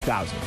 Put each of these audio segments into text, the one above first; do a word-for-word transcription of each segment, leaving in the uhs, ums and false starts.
thousand.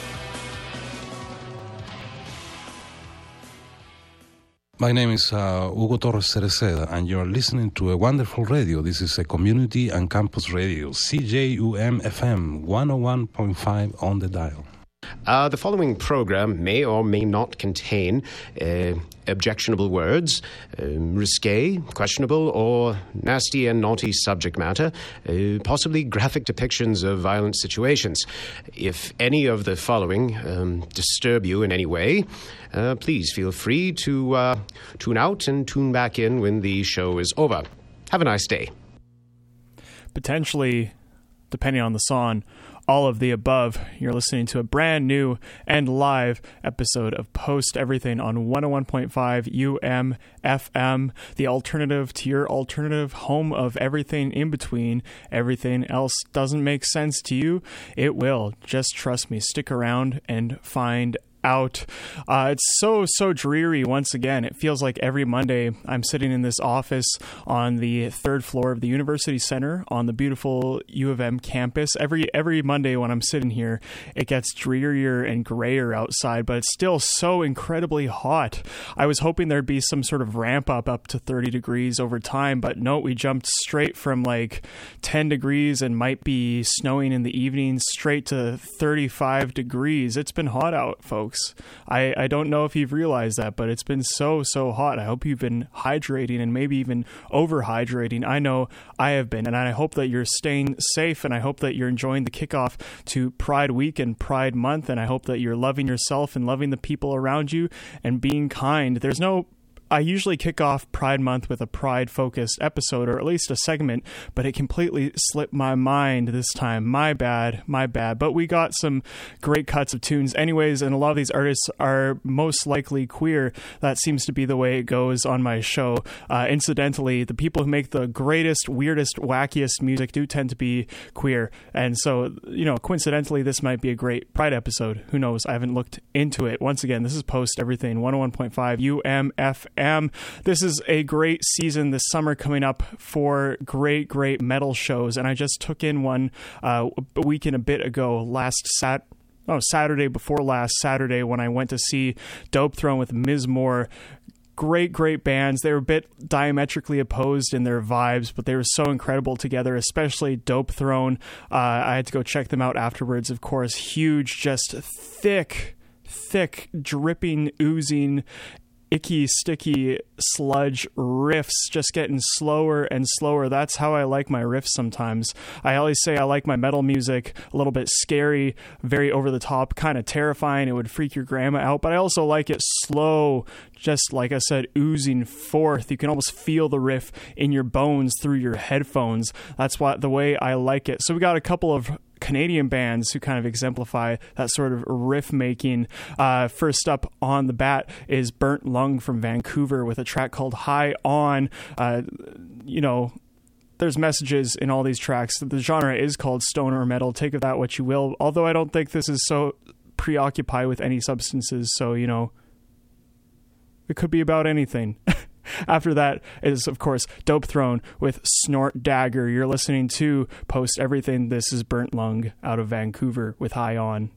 My name is uh, Hugo Torres Cereceda, and you're listening to a wonderful radio. This is a community and campus radio, C J U M F M, one oh one point five on the dial. Uh, the following program may or may not contain uh, objectionable words, um, risque, questionable, or nasty and naughty subject matter, uh, possibly graphic depictions of violent situations. If any of the following um, disturb you in any way, uh, please feel free to uh, tune out and tune back in when the show is over. Have a nice day. Potentially, depending on the song, all of the above. You're listening to a brand new and live episode of Post Everything on one oh one point five U M F M, the alternative to your alternative, home of everything in between. Everything else doesn't make sense to you, it will. Just trust me. Stick around and find out. Uh, it's so, so dreary once again. It feels like every Monday I'm sitting in this office on the third floor of the University Center on the beautiful U of M campus. Every every Monday when I'm sitting here, it gets drearier and grayer outside, but it's still so incredibly hot. I was hoping there'd be some sort of ramp up up to thirty degrees over time, but no, we jumped straight from like ten degrees and might be snowing in the evening straight to thirty-five degrees. It's been hot out, folks. I, I don't know if you've realized that, but it's been so, so hot. I hope you've been hydrating and maybe even overhydrating. I know I have been, and I hope that you're staying safe, and I hope that you're enjoying the kickoff to Pride Week and Pride Month, and I hope that you're loving yourself and loving the people around you and being kind. There's no I usually kick off Pride Month with a Pride-focused episode, or at least a segment, but it completely slipped my mind this time. My bad, my bad. But we got some great cuts of tunes anyways, and a lot of these artists are most likely queer. That seems to be the way it goes on my show. Uh, incidentally, the people who make the greatest, weirdest, wackiest music do tend to be queer. And so, you know, coincidentally, this might be a great Pride episode. Who knows? I haven't looked into it. Once again, this is Post Everything, one oh one point five U M F M. This is a great season this summer coming up for great, great metal shows, and I just took in one uh, a week and a bit ago, last Sat. Oh, Saturday before last Saturday when I went to see Dope Throne with Miz Moore. Great, great bands. They were a bit diametrically opposed in their vibes, but they were so incredible together, especially Dope Throne. Uh, I had to go check them out afterwards, of course. Huge, just thick, thick, dripping, oozing, icky, sticky sludge riffs, just getting slower and slower. That's how I like my riffs sometimes. I always say I like my metal music a little bit scary, very over the top, kind of terrifying. It would freak your grandma out, but I also like it slow, just like I said, oozing forth. You can almost feel the riff in your bones through your headphones. That's what the way I like it. So we got a couple of Canadian bands who kind of exemplify that sort of riff making. Uh, first up on the bat is Burnt Lung from Vancouver with a track called High On. Uh, you know, there's messages in all these tracks. The genre is called stoner metal. Take of that what you will. Although I don't think this is so preoccupied with any substances. So, you know, it could be about anything. After that is, of course, Dope Throne with Snort Dagger. You're listening to Post Everything. This is Burnt Lung out of Vancouver with High On.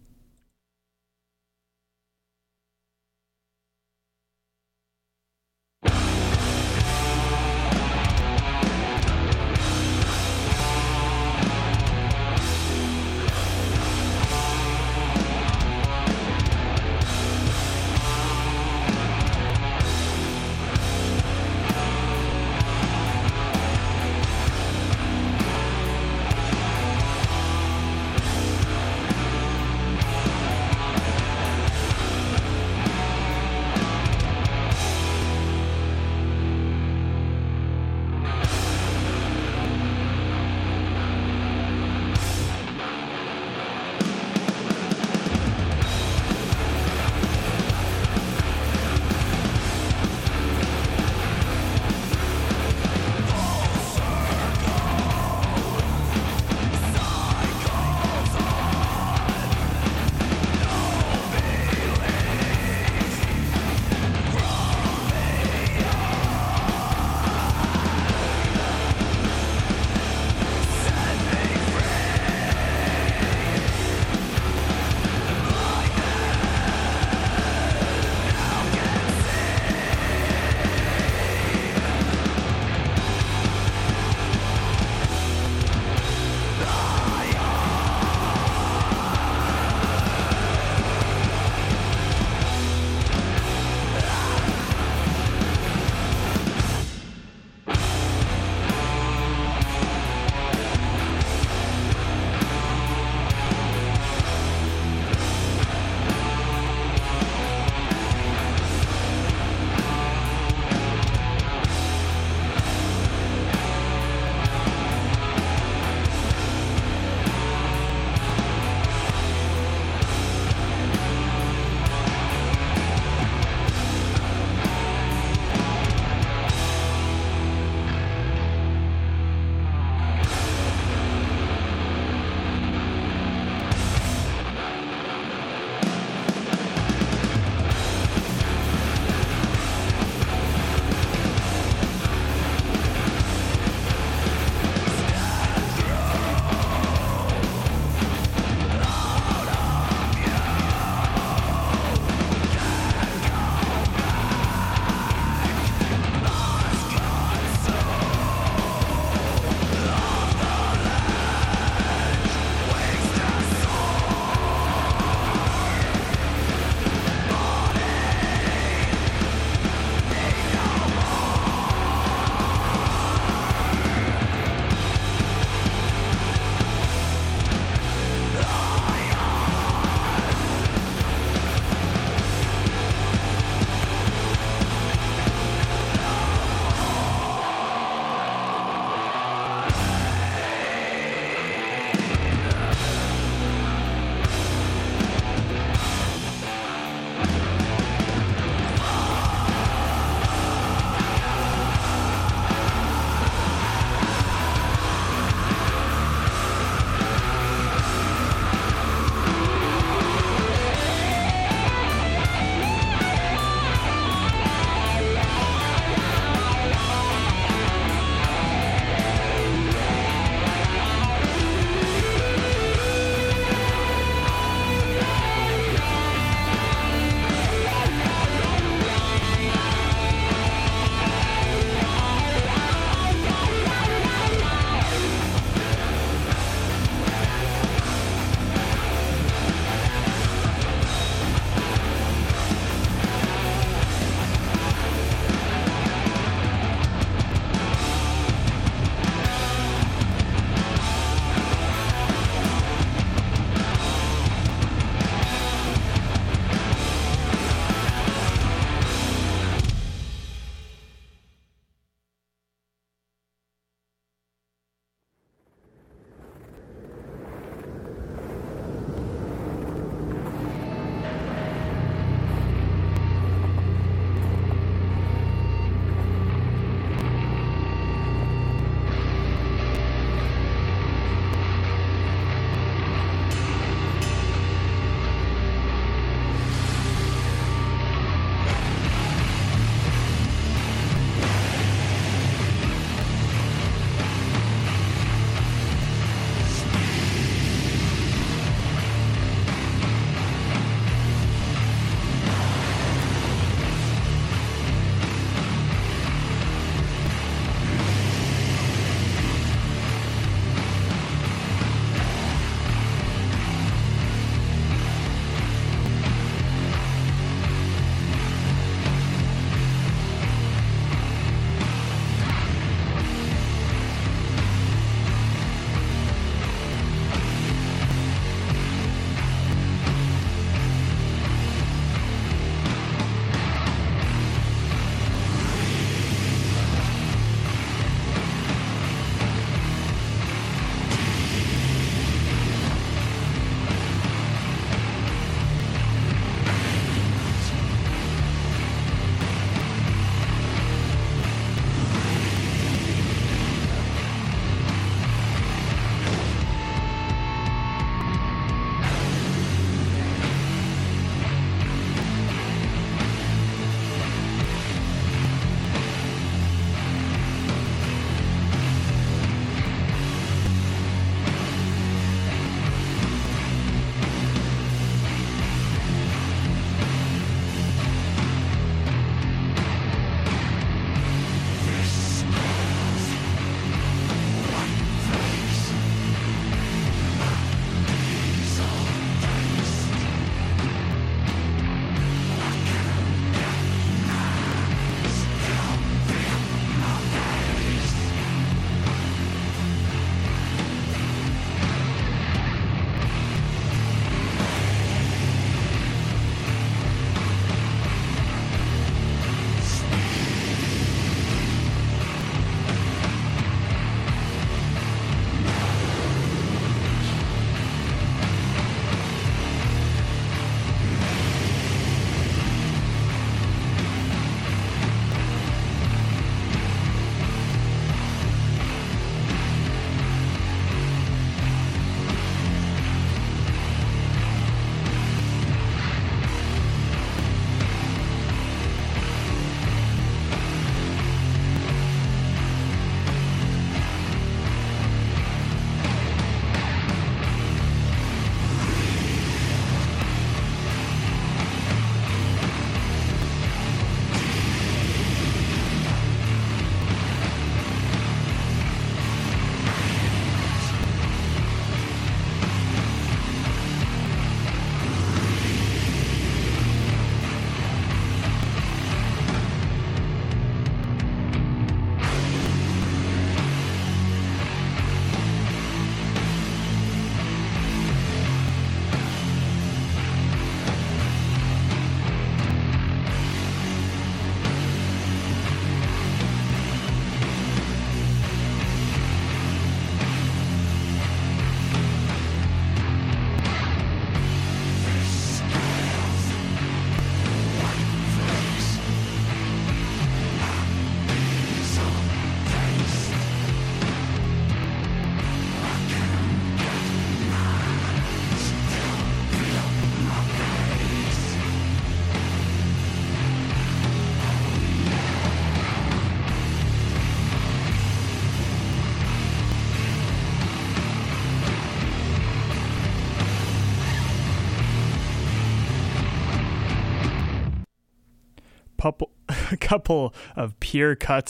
couple, a couple of pure cuts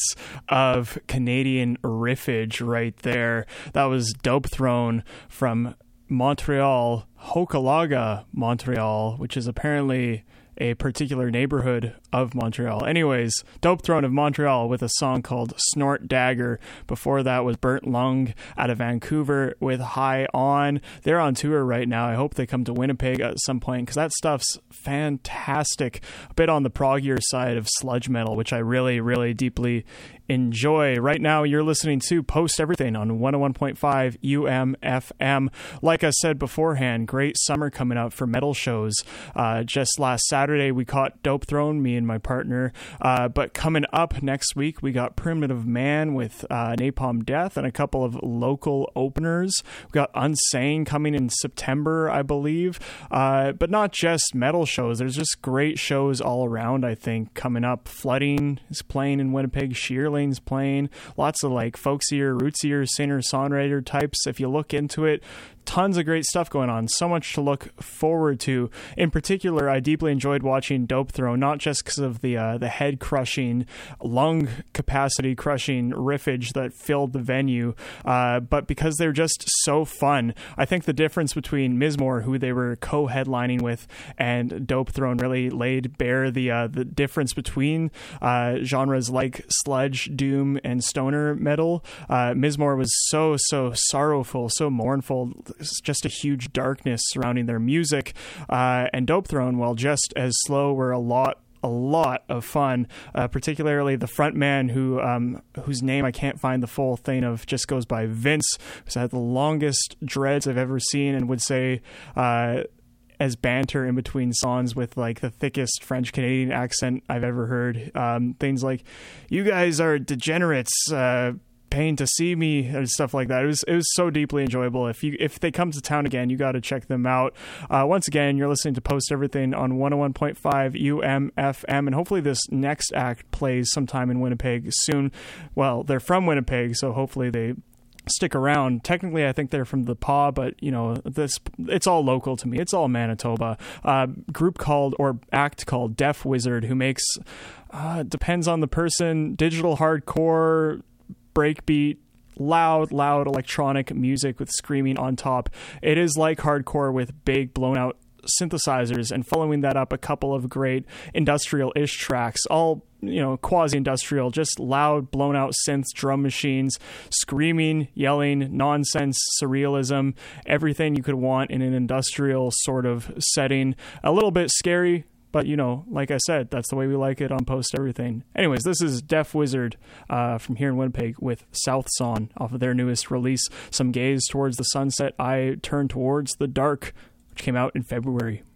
of Canadian riffage right there. That was Dope Throne from Montreal, Hochelaga, Montreal, which is apparently a particular neighborhood of Montreal. Anyways, Dope Throne of Montreal with a song called Snort Dagger. Before that was Burnt Lung out of Vancouver with High On. They're on tour right now. I hope they come to Winnipeg at some point, because that stuff's fantastic. A bit on the proggier side of sludge metal, which I really, really deeply enjoy. Right now, you're listening to Post Everything on one oh one point five U M F M. Like I said beforehand, great summer coming up for metal shows. Uh, just last Saturday, we caught Dope Throne, me and my partner. Uh, but coming up next week, we got Primitive Man with uh, Napalm Death and a couple of local openers. We got Unsane coming in September, I believe. Uh, but not just metal shows. There's just great shows all around, I think, coming up. Flooding is playing in Winnipeg. Shearling's playing. Lots of like folksier, rootsier singer-songwriter types. If you look into it, tons of great stuff going on. So much to look forward to. In particular, I deeply enjoyed watching Dope Throne, not just because of the uh, the head crushing, lung capacity crushing riffage that filled the venue, uh, but because they're just so fun. I think the difference between Mizmor, who they were co-headlining with, and Dope Throne really laid bare the uh, the difference between uh, genres like sludge, doom, and stoner metal. Uh, Mizmor was so so sorrowful, so mournful. It's just a huge darkness surrounding their music, uh, and Dope Throne, while just as slow, were a lot a lot of fun, uh, particularly the front man who um, whose name I can't find the full thing of, just goes by Vince, who's had the longest dreads I've ever seen, and would say uh, as banter in between songs with like the thickest French Canadian accent I've ever heard. Um, things like, "You guys are degenerates, uh, paying to see me," and stuff like that. It was it was so deeply enjoyable. If you if they come to town again, you got to check them out. Uh, once again, you're listening to Post Everything on one oh one point five U M F M, and hopefully this next act plays sometime in Winnipeg soon. Well, they're from Winnipeg, so hopefully they stick around. Technically, I think they're from the P A W, but you know, this it's all local to me. It's all Manitoba. Uh, group called or act called Deaf Wizard, who makes uh, depends on the person, digital hardcore, breakbeat, loud, loud electronic music with screaming on top. It is like hardcore with big blown out synthesizers, and following that up, a couple of great industrial-ish tracks, all, you know, quasi-industrial, just loud, blown out synths, drum machines, screaming, yelling, nonsense, surrealism, everything you could want in an industrial sort of setting. A little bit scary, but, you know, like I said, that's the way we like it on Post Everything. Anyways, this is Deaf Wizard uh, from here in Winnipeg with South Son off of their newest release, Some Gaze Towards the Sunset, I Turn Towards the Dark, which came out in February.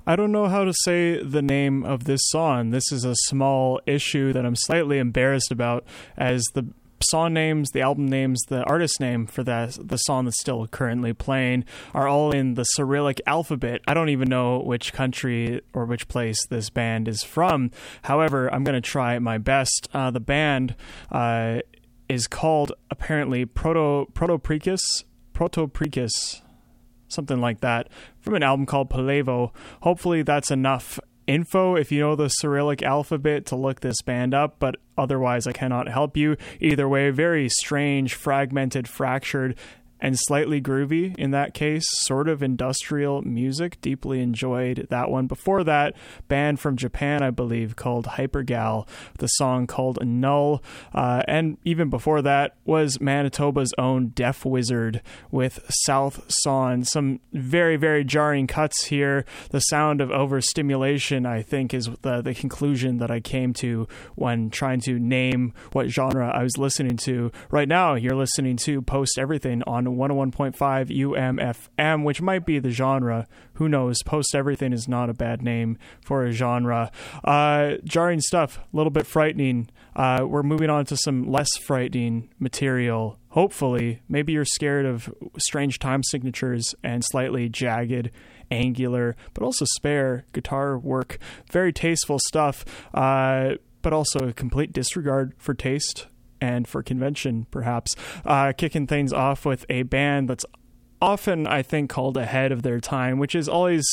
I don't know how to say the name of this song. This is a small issue that I'm slightly embarrassed about, as the song names, the album names, the artist name for that the song that's still currently playing are all in the Cyrillic alphabet. I don't even know which country or which place this band is from. However, I'm going to try my best. Uh, the band uh, is called apparently Proto Protoprekis, Protoprekis, something like that, from an album called Palevo. Hopefully that's enough info if you know the Cyrillic alphabet to look this band up, but otherwise I cannot help you. Either way, very strange, fragmented, fractured, and slightly groovy in that case, sort of industrial music. Deeply enjoyed that one. Before that, band from Japan, I believe, called Hypergal, the song called Null. Uh, and even before that was Manitoba's own Deaf Wizard with South Son. Some very, very jarring cuts here. The sound of overstimulation, I think, is the, the conclusion that I came to when trying to name what genre I was listening to. Right now, you're listening to Post Everything on one oh one point five U M F M, which might be the genre. Who knows? Post Everything is not a bad name for a genre. Uh, jarring stuff, a little bit frightening. Uh, we're moving on to some less frightening material. Hopefully, maybe you're scared of strange time signatures and slightly jagged, angular, but also spare guitar work. Very tasteful stuff, uh, but also a complete disregard for taste and for convention, perhaps. Uh, kicking things off with a band that's often, I think, called ahead of their time, which is always,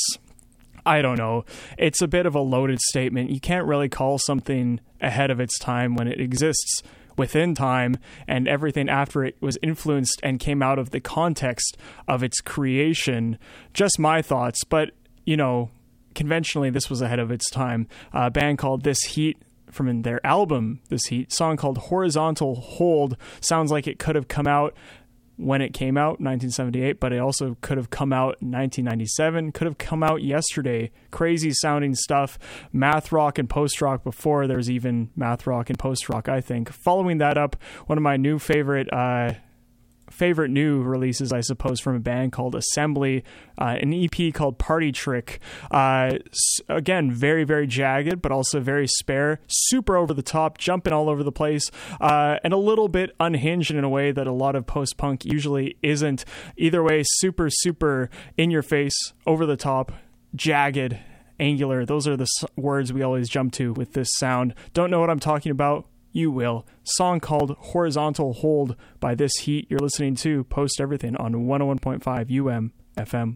I don't know, it's a bit of a loaded statement. You can't really call something ahead of its time when it exists within time, and everything after it was influenced and came out of the context of its creation. Just my thoughts, but, you know, conventionally, this was ahead of its time. A band called This Heat, from their album This Heat, song called Horizontal Hold. Sounds like it could have come out when it came out, nineteen seventy-eight, but it also could have come out in nineteen ninety-seven, could have come out yesterday. Crazy sounding stuff. Math rock and post rock before there's even math rock and post rock, I think. Following that up, one of my new favorite uh favorite new releases, I suppose, from a band called Assembly, uh, an E P called Party Trick. Uh, again, very, very jagged, but also very spare, super over the top, jumping all over the place, uh, and a little bit unhinged in a way that a lot of post-punk usually isn't. Either way, super, super in your face, over the top, jagged, angular. Those are the s- words we always jump to with this sound. Don't know what I'm talking about? You will. Song called Horizontal Hold by This Heat. You're listening to Post Everything on one oh one point five U M F M.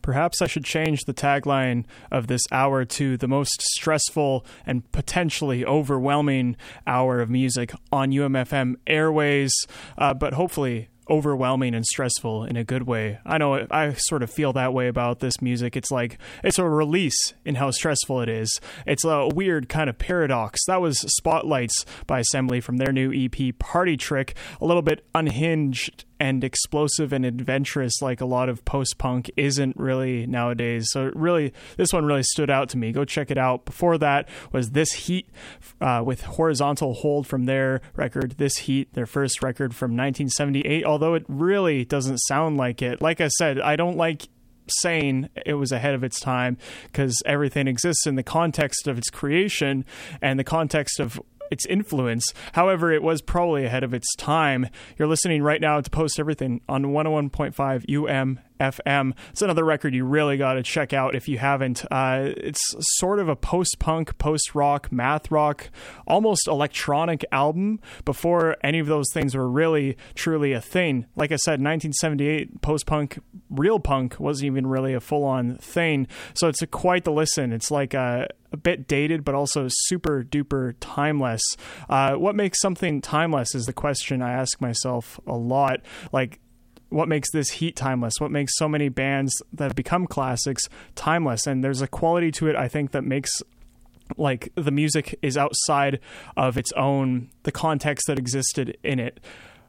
Perhaps I should change the tagline of this hour to the most stressful and potentially overwhelming hour of music on U M F M airways, uh, but hopefully overwhelming and stressful in a good way. I know I sort of feel that way about this music. It's like it's a release in how stressful it is. It's a weird kind of paradox. That was Spotlights by Assembly from their new E P Party Trick, a little bit unhinged and explosive and adventurous like a lot of post-punk isn't really nowadays. So really, this one really stood out to me. Go check it out. Before that was This Heat uh, with Horizontal Hold from their record, This Heat, their first record from nineteen seventy-eight, although it really doesn't sound like it. Like I said, I don't like saying it was ahead of its time because everything exists in the context of its creation and the context of its influence. However, it was probably ahead of its time. You're listening right now to Post Everything on one oh one point five U M F M. It's another record you really got to check out if you haven't. Uh, it's sort of a post-punk, post-rock, math rock, almost electronic album before any of those things were really, truly a thing. Like I said, nineteen seventy-eight, post-punk, real punk wasn't even really a full-on thing. So it's a, quite the listen. It's like a, a bit dated, but also super duper timeless. Uh, what makes something timeless is the question I ask myself a lot. Like, what makes this Heat timeless? What makes so many bands that have become classics timeless? And there's a quality to it, I think, that makes like the music is outside of its own, the context that existed in it.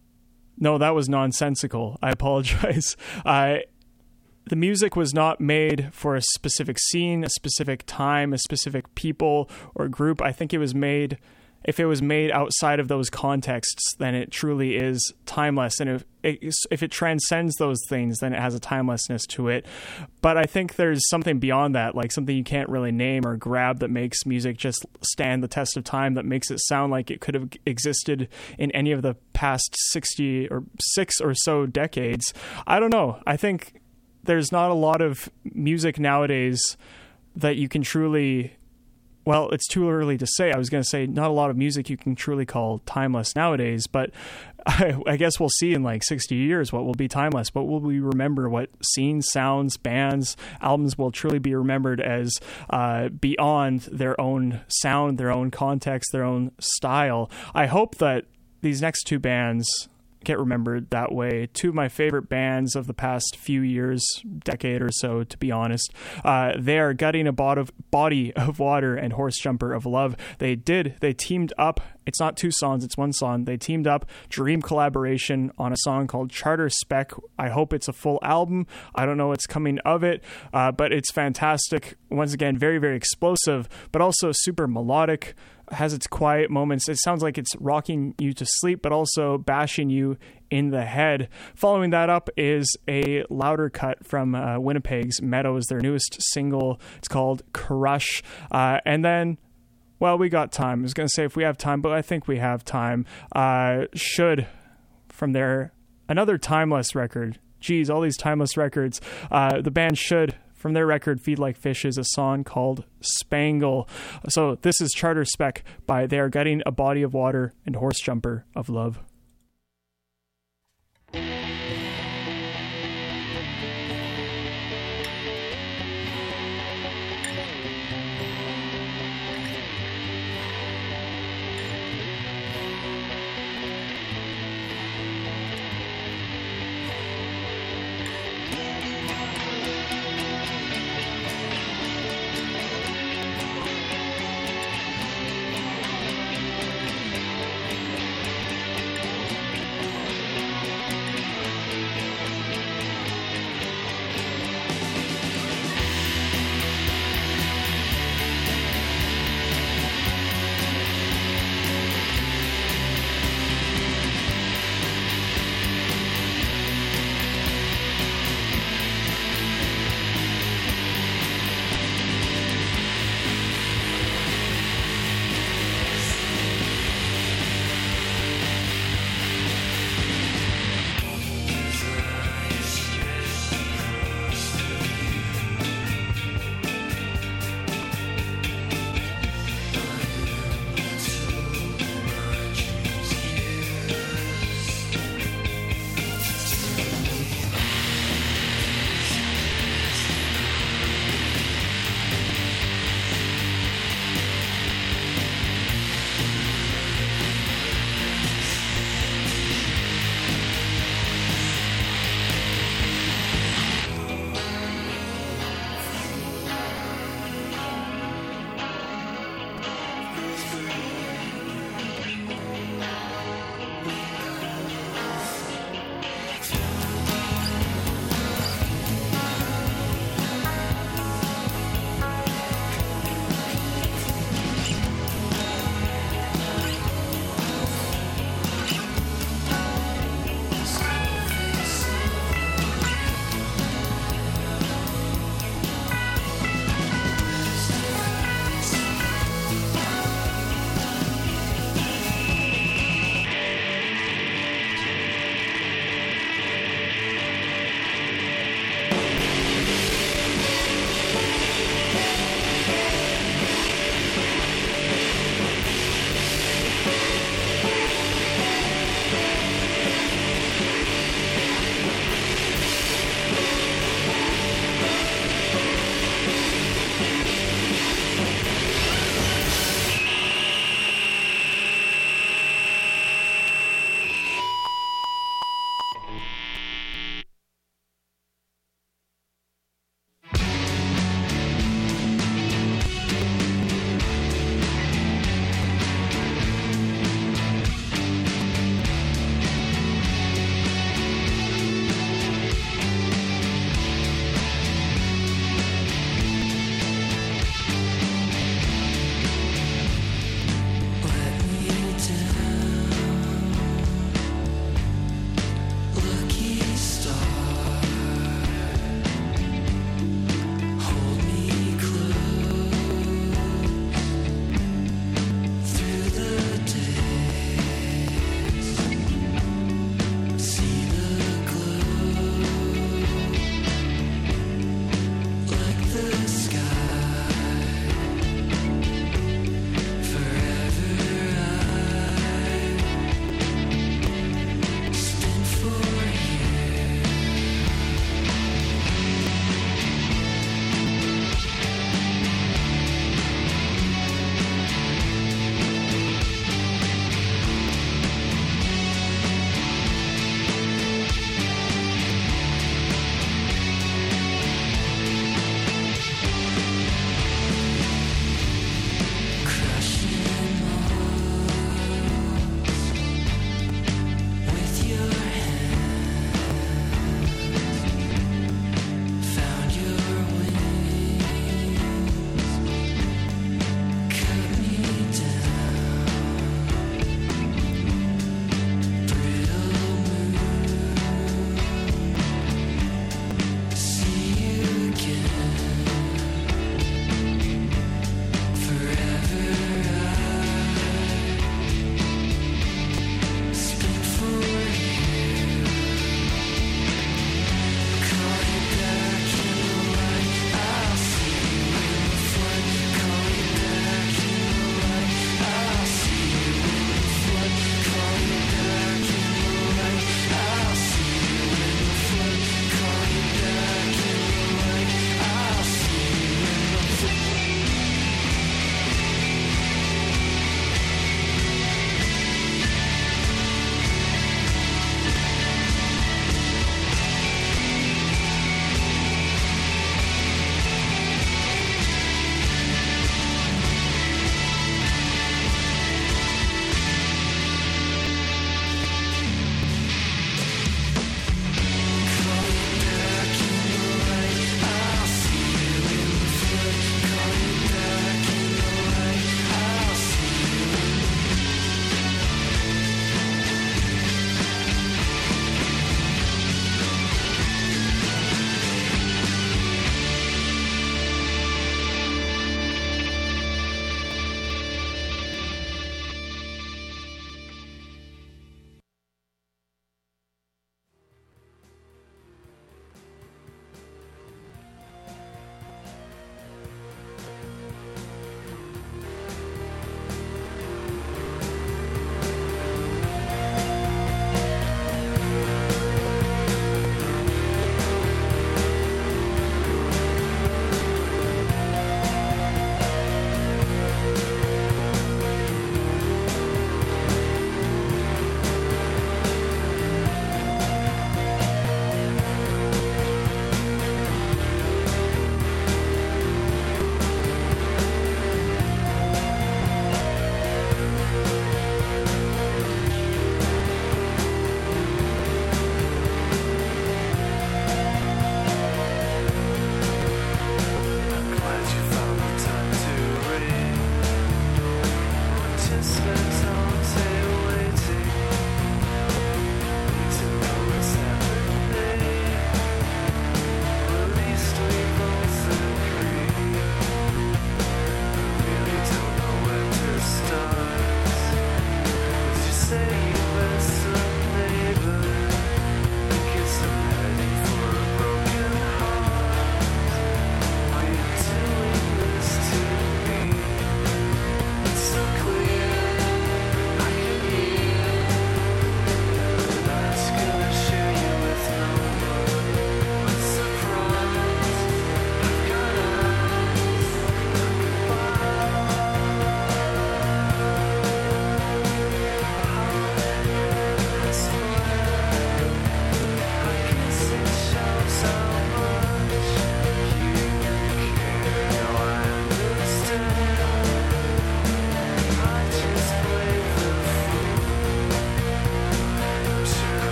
No, that was nonsensical. I apologize. Uh, the music was not made for a specific scene, a specific time, a specific people or group. I think it was made, if it was made outside of those contexts, then it truly is timeless. And if it, if it transcends those things, then it has a timelessness to it. But I think there's something beyond that, like something you can't really name or grab that makes music just stand the test of time, that makes it sound like it could have existed in any of the past sixty or six or so decades. I don't know. I think there's not a lot of music nowadays that you can truly... Well, it's too early to say. I was going to say not a lot of music you can truly call timeless nowadays, but I, I guess we'll see in like sixty years what will be timeless. What will we remember? What scenes, sounds, bands, albums will truly be remembered as uh, beyond their own sound, their own context, their own style. I hope that these next two bands get remembered that way. Two of my favorite bands of the past few years, decade or so, to be honest. Uh, they are Gutting a bod- Body of Water and Horse Jumper of Love. They did. They teamed up. It's not two songs, it's one song. They teamed up, dream collaboration on a song called Charter Spec. I hope it's a full album. I don't know what's coming of it, uh, but it's fantastic. Once again, very, very explosive, but also super melodic. Has its quiet moments. It sounds like it's rocking you to sleep, but also bashing you in the head. Following that up is a louder cut from uh, Winnipeg's Meadows, their newest single. It's called Crush. Uh, and then, well, we got time. I was going to say if we have time, but I think we have time. Uh, Should, from their another timeless record. Geez, all these timeless records. Uh, the band Should, from their record Feed Like Fishes, a song called Spangle. So this is Charter Spec by They Are Gutting a Body of Water and Horse Jumper of Love.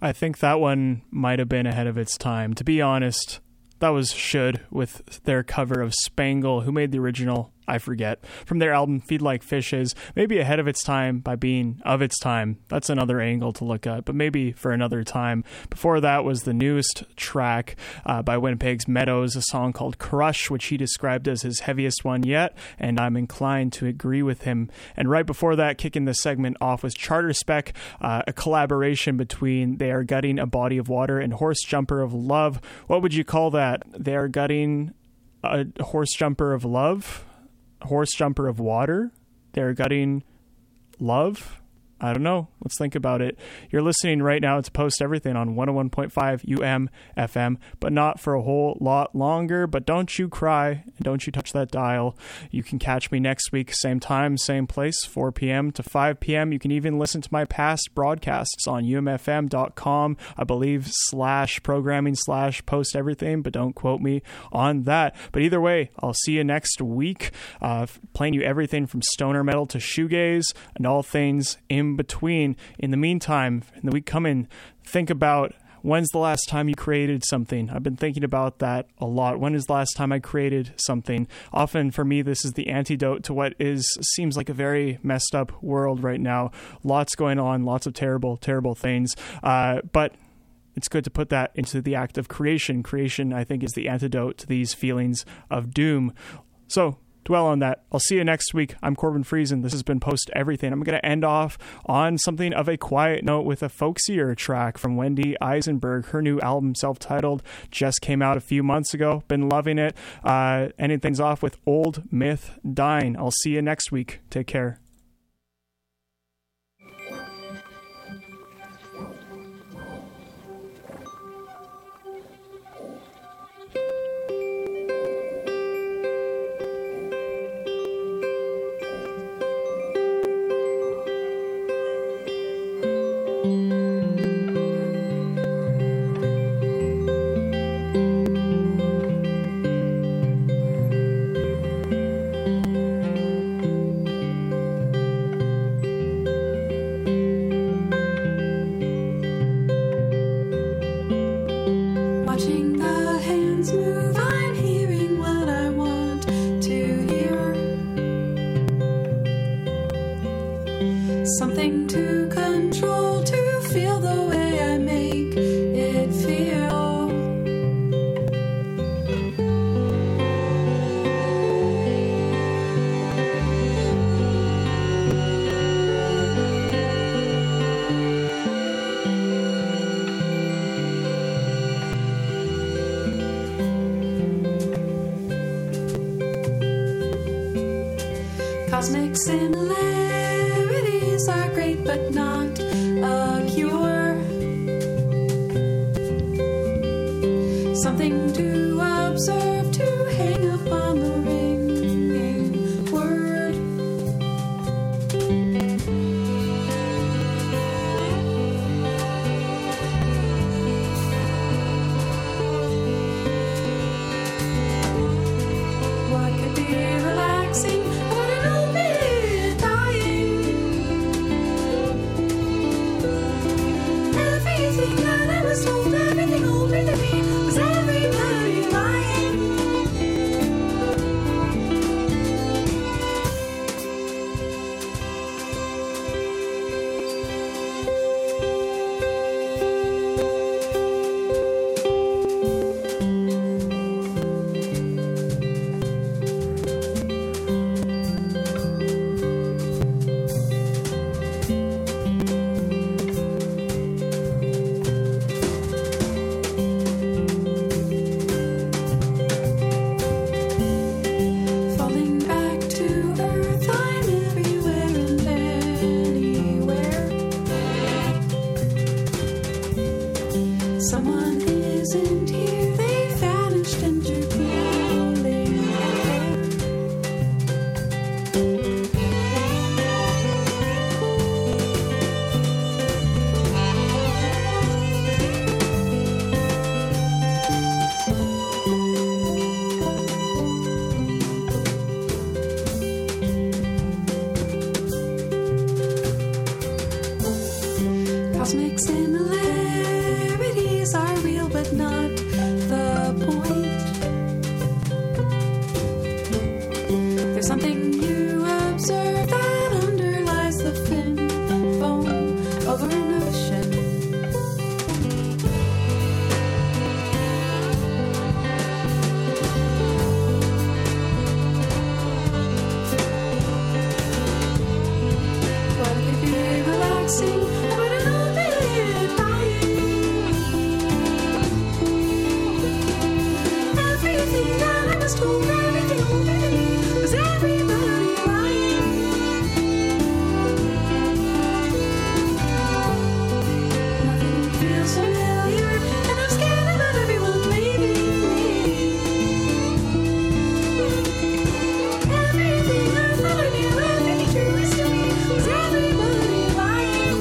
I think that one might have been ahead of its time. To be honest, that was Should with their cover of Spangle. Who made the original? I forget. From their album Feed Like Fishes. Maybe ahead of its time by being of its time. That's another angle to look at, but maybe for another time. Before that was the newest track uh, by Winnipeg's Meadows, a song called Crush, which he described as his heaviest one yet, and I'm inclined to agree with him. And right before that, kicking the segment off, was Charter Spec, uh, a collaboration between They Are Gutting a Body of Water and Horse Jumper of Love. What would you call that? They Are Gutting a Horse Jumper of Love? Horse Jumper of Water? They're Gutting Love? I don't know. Let's think about it. You're listening right now to Post Everything on one oh one point five U M F M, but not for a whole lot longer. But don't you cry and don't you touch that dial. You can catch me next week, same time, same place, four p.m. to five p.m. You can even listen to my past broadcasts on U M F M dot com, I believe, slash programming slash Post Everything, but don't quote me on that. But either way, I'll see you next week, uh, playing you everything from stoner metal to shoegaze and all things in between. In the meantime, in the week coming, think about when's the last time you created something. I've been thinking about that a lot. When is the last time I created something? Often for me, this is the antidote to what is seems like a very messed up world right now. Lots going on, lots of terrible, terrible things. Uh, but it's good to put that into the act of creation. Creation, I think, is the antidote to these feelings of doom. So dwell on that. I'll see you next week. I'm Corbin Friesen. This has been Post Everything. I'm going to end off on something of a quiet note with a folksier track from Wendy Eisenberg. Her new album, self-titled, just came out a few months ago. Been loving it. Uh, ending things off with Old Myth Dying. I'll see you next week. Take care. Something to control, to feel the way I make it feel. Cosmic similarities are great, but not a cure. Something to observe, to hang upon the ringing word. What could be relaxing? Everything that I was told, everything older than me, was everybody lying? There's something you observe that underlies the fin foam over an ocean. What could be relaxing about an open fire? Everything that I was told, everything was everybody lying. Nothing feels familiar, and I'm scared about everyone leaving me. Everything I thought I knew, everything true is to me, was everybody lying.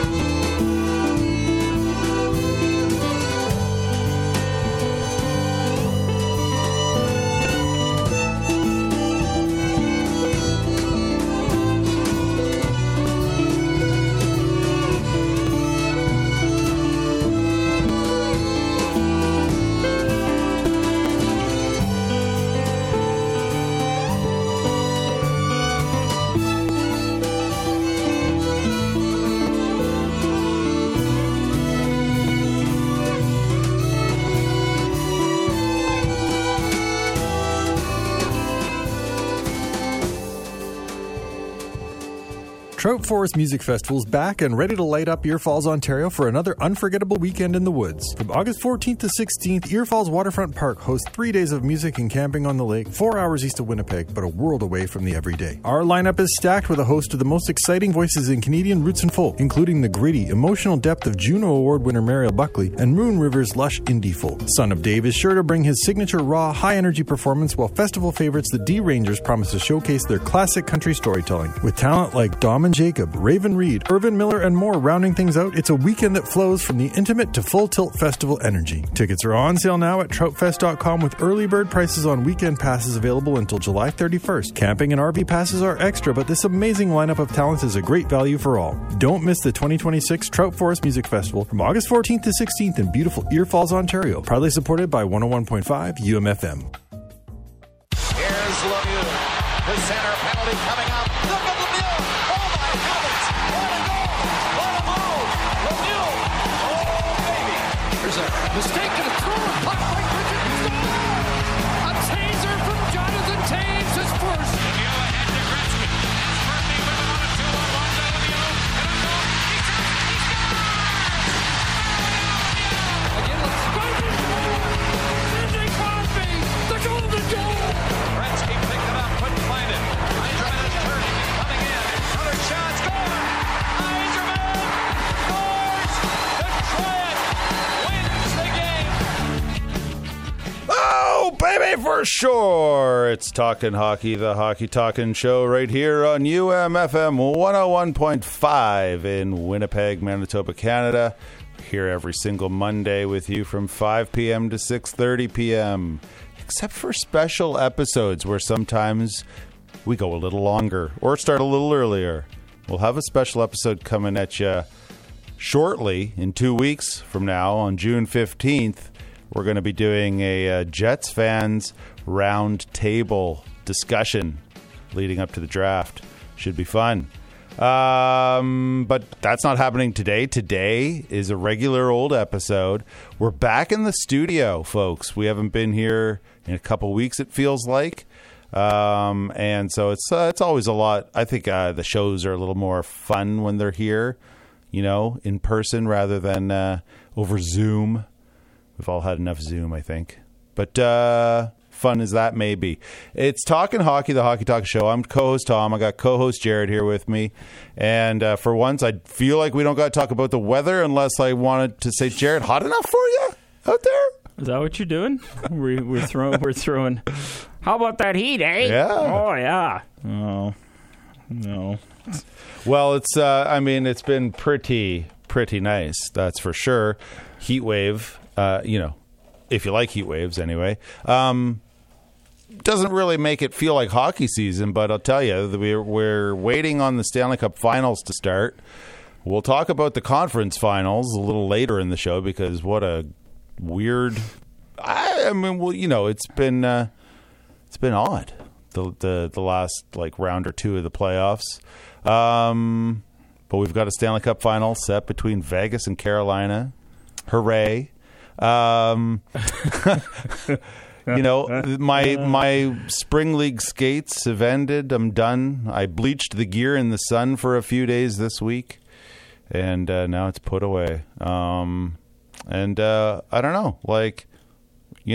Trout Forest Music Festival is back and ready to light up Ear Falls, Ontario for another unforgettable weekend in the woods. From August fourteenth to sixteenth, Ear Falls Waterfront Park hosts three days of music and camping on the lake, four hours east of Winnipeg, but a world away from the everyday. Our lineup is stacked with a host of the most exciting voices in Canadian roots and folk, including the gritty, emotional depth of Juno Award winner Mariel Buckley and Moon River's lush indie folk. Son of Dave is sure to bring his signature raw, high-energy performance, while festival favorites the D Rangers promise to showcase their classic country storytelling. With talent like Dom and Jacob, Raven Reed, Irvin Miller, and more rounding things out, it's a weekend that flows from the intimate to full tilt festival energy. Tickets are on sale now at trout fest dot com with early bird prices on weekend passes available until July thirty-first. Camping and R V passes are extra, but this amazing lineup of talents is a great value for all. Don't miss the twenty twenty-six Trout Forest Music Festival from August fourteenth to sixteenth in beautiful Ear Falls, Ontario. Proudly supported by one oh one point five U M F M. Here's Lemieux. The center penalty coming up. Look at Lemieux. Oh my heavens. What a goal. What a move. Lemieux. Oh baby. There's a mistake and a throw. Puck by Bridget. A taser from Jonathan Taves is first. Lemieux ahead to Gretzky. Murphy with him on a two on one to Lemieux. And a goal. He shoots. He scores. Again, let's go. Sidney Crosby. The golden goal. Gretzky picked it up, couldn't find it. Yzerman is turning and coming in. Another shot, score! Yzerman scores! Detroit wins the game. Oh, baby, for sure. It's Talkin' Hockey, the Hockey Talkin' Show right here on U M F M one oh one point five in Winnipeg, Manitoba, Canada. Here every single Monday with you from five p.m. to six thirty p.m. Except for special episodes where sometimes we go a little longer or start a little earlier. We'll have a special episode coming at you shortly in two weeks from now on June fifteenth. We're going to be doing a uh, Jets fans round table discussion leading up to the draft. Should be fun. Um, but that's not happening today. Today is a regular old episode. We're back in the studio, folks. We haven't been here in a couple weeks, it feels like. Um, and so it's uh, it's always a lot. I think uh, the shows are a little more fun when they're here, you know, in person rather than uh, over Zoom. We've all had enough Zoom, I think. But uh, fun as that may be. It's Talkin' Hockey, the Hockey Talk Show. I'm co-host Tom. I got co-host Jared here with me. And uh, for once, I feel like we don't got to talk about the weather unless I wanted to say, Jared, hot enough for you out there? Is that what you're doing? we, we're throwing. We're throwing. How about that heat, eh? Yeah. Oh yeah. Oh no. Well, it's. Uh, I mean, it's been pretty, pretty nice. That's for sure. Heat wave. Uh, you know, if you like heat waves, anyway. Um, doesn't really make it feel like hockey season, but I'll tell you, we're we're waiting on the Stanley Cup Finals to start. We'll talk about the conference finals a little later in the show because what a weird. I, I mean, well, you know, it's been uh, it's been odd the the the last like round or two of the playoffs. Um, but we've got a Stanley Cup final set between Vegas and Carolina. Hooray! Um, you know, my my spring league skates have ended. I'm done. I bleached the gear in the sun for a few days this week, and uh, now it's put away. Um, and uh, I don't know, like